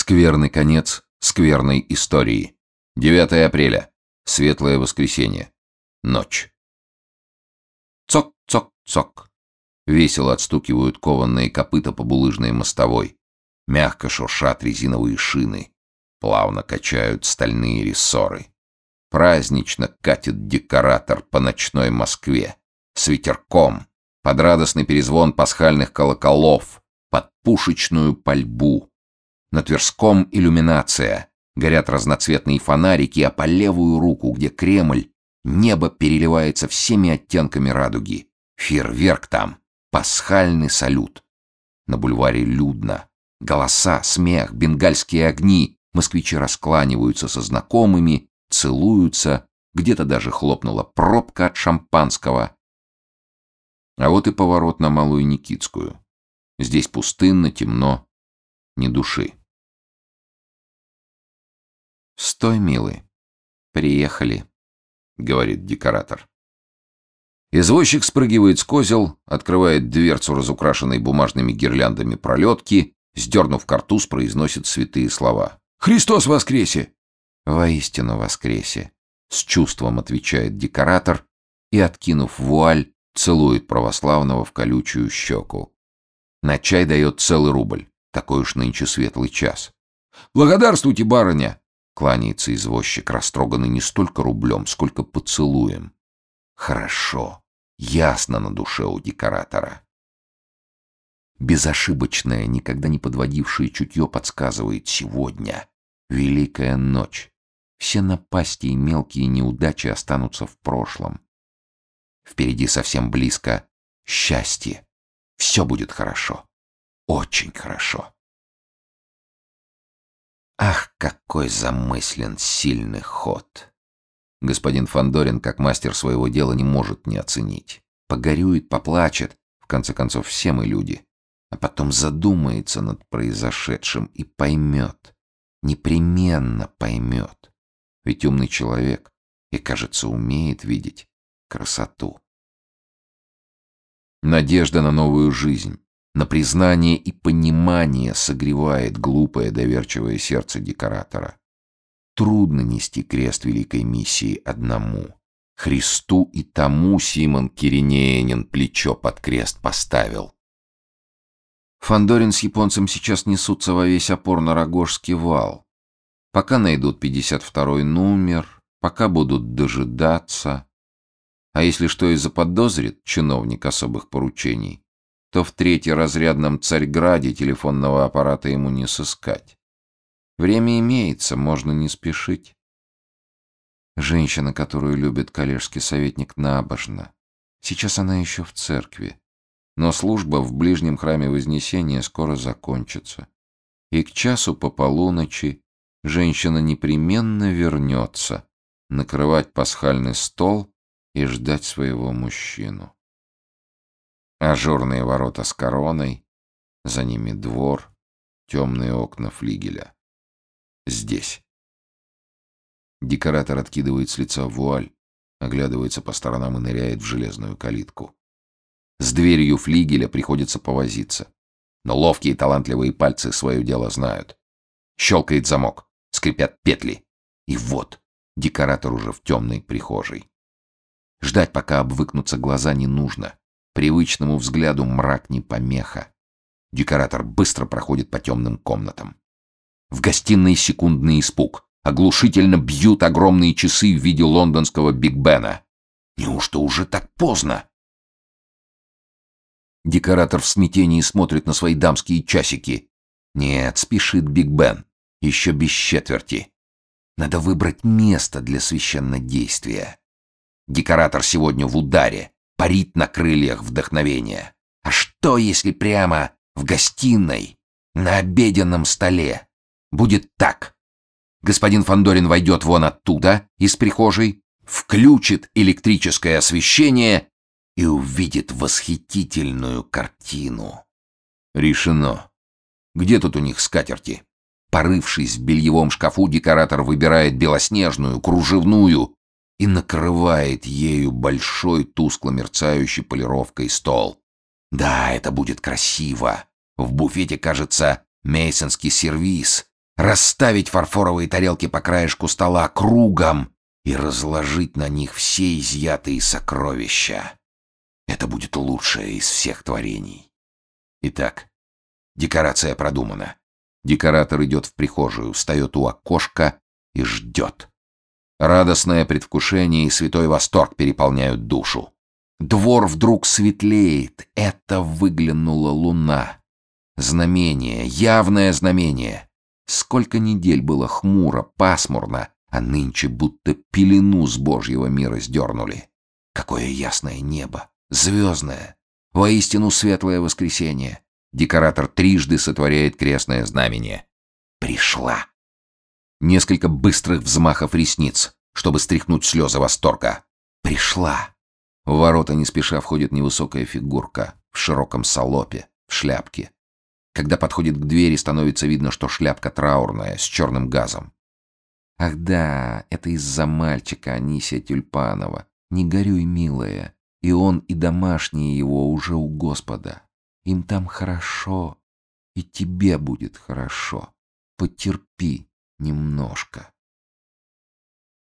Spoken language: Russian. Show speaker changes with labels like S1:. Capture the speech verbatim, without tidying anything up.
S1: Скверный конец скверной истории. девятое апреля. Светлое воскресенье. Ночь. Цок-цок-цок. Весело отстукивают кованные копыта по булыжной мостовой. Мягко шуршат резиновые шины. Плавно качают стальные рессоры. Празднично катит декоратор по ночной Москве. С ветерком, под радостный перезвон пасхальных колоколов, под пушечную пальбу. На Тверском иллюминация. Горят разноцветные фонарики, а по левую руку, где Кремль, небо переливается всеми оттенками радуги. Фейерверк там. Пасхальный салют. На бульваре людно. Голоса, смех, бенгальские огни. Москвичи раскланиваются со знакомыми, целуются. Где-то даже хлопнула пробка от шампанского. А вот и поворот на Малую Никитскую. Здесь пустынно, темно, ни души. «Стой, милый, приехали», — говорит декоратор. Извозчик спрыгивает с козел, открывает дверцу разукрашенной бумажными гирляндами пролетки, сдернув картуз, произносит святые слова. «Христос воскресе!» «Воистину воскресе!» — с чувством отвечает декоратор и, откинув вуаль, целует православного в колючую щеку. На чай дает целый рубль. Такой уж нынче светлый час. «Благодарствуйте, барыня!» — кланяется извозчик, растроганный не столько рублем, сколько поцелуем. Хорошо, ясно на душе у декоратора. Безошибочное, никогда не подводившее чутье подсказывает: сегодня великая ночь. Все напасти и мелкие неудачи останутся в прошлом. Впереди совсем близко счастье. Все будет хорошо. Очень хорошо. Ах, какой замыслен сильный ход! Господин Фандорин, как мастер своего дела, не может не оценить. Погорюет, поплачет, в конце концов, все мы люди. А потом задумается над произошедшим и поймет. Непременно поймет. Ведь умный человек и, кажется, умеет видеть красоту. Надежда на новую жизнь, на признание и понимание согревает глупое доверчивое сердце декоратора. Трудно нести крест великой миссии одному. Христу и тому Симон Киринеянин плечо под крест поставил. Фандорин с японцем сейчас несутся во весь опор на Рогожский вал. Пока найдут пятьдесят второй номер, пока будут дожидаться. А если что и заподозрит чиновник особых поручений, то в третьеразрядном Царьграде телефонного аппарата ему не сыскать. Время имеется, можно не спешить. Женщина, которую любит коллежский советник, набожна. Сейчас она еще в церкви. Но служба в ближнем храме Вознесения скоро закончится. И к часу по полуночи женщина непременно вернется накрывать пасхальный стол и ждать своего мужчину. Ажурные ворота с короной, за ними двор, темные окна флигеля. Здесь. Декоратор откидывает с лица вуаль, оглядывается по сторонам и ныряет в железную калитку. С дверью флигеля приходится повозиться. Но ловкие и талантливые пальцы свое дело знают. Щелкает замок, скрипят петли. И вот декоратор уже в темной прихожей. Ждать, пока обвыкнутся глаза, не нужно. Привычному взгляду мрак не помеха. Декоратор быстро проходит по темным комнатам. В гостиной секундный испуг. Оглушительно бьют огромные часы в виде лондонского Биг Бена. Неужто уже так поздно? Декоратор в смятении смотрит на свои дамские часики. Нет, спешит Биг Бен. Еще без четверти. Надо выбрать место для священнодействия. Декоратор сегодня в ударе. Парит на крыльях вдохновения. А что, если прямо в гостиной, на обеденном столе? Будет так. Господин Фандорин войдет вон оттуда, из прихожей, включит электрическое освещение и увидит восхитительную картину. Решено. Где тут у них скатерти? Порывшись в бельевом шкафу, декоратор выбирает белоснежную, кружевную и накрывает ею большой тускло мерцающий полировкой стол. Да, это будет красиво. В буфете, кажется, мейсонский сервиз. расставить фарфоровые тарелки по краешку стола кругом и разложить на них все изъятые сокровища. Это будет лучшее из всех творений. Итак, декорация продумана. Декоратор идет в прихожую, встает у окошка и ждет. Радостное предвкушение и святой восторг переполняют душу. Двор вдруг светлеет. Это выглянула луна. Знамение, явное знамение. Сколько недель было хмуро, пасмурно, а нынче будто пелену с Божьего мира сдернули. Какое ясное небо, звездное, воистину светлое воскресенье. Декоратор трижды сотворяет крестное знамение. Пришла. Несколько быстрых взмахов ресниц, чтобы стряхнуть слезы восторга. Пришла. В ворота не спеша входит невысокая фигурка в широком салопе, в шляпке. Когда подходит к двери, становится видно, что шляпка траурная, с черным газом. Ах да, это из-за мальчика Анисия Тюльпанова. Не горюй, милая, и он, и домашние его уже у Господа. Им там хорошо, и тебе будет хорошо. Потерпи немножко.